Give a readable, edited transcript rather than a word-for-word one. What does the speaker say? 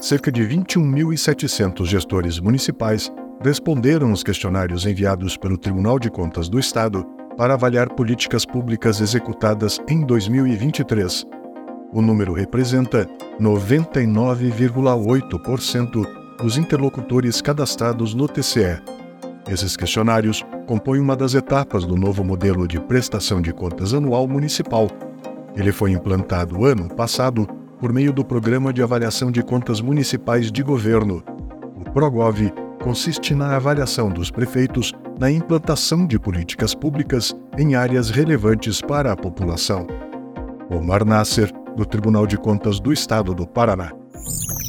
cerca de 21.700 gestores municipais responderam os questionários enviados pelo Tribunal de Contas do Estado para avaliar políticas públicas executadas em 2023. O número representa 99,8% dos interlocutores cadastrados no TCE. Esses questionários compõem uma das etapas do novo modelo de prestação de contas anual municipal. Ele foi implantado ano passado por meio do Programa de Avaliação de Contas Municipais de Governo. O PROGOV consiste na avaliação dos prefeitos na implantação de políticas públicas em áreas relevantes para a população. Omar Nasser, do Tribunal de Contas do Estado do Paraná.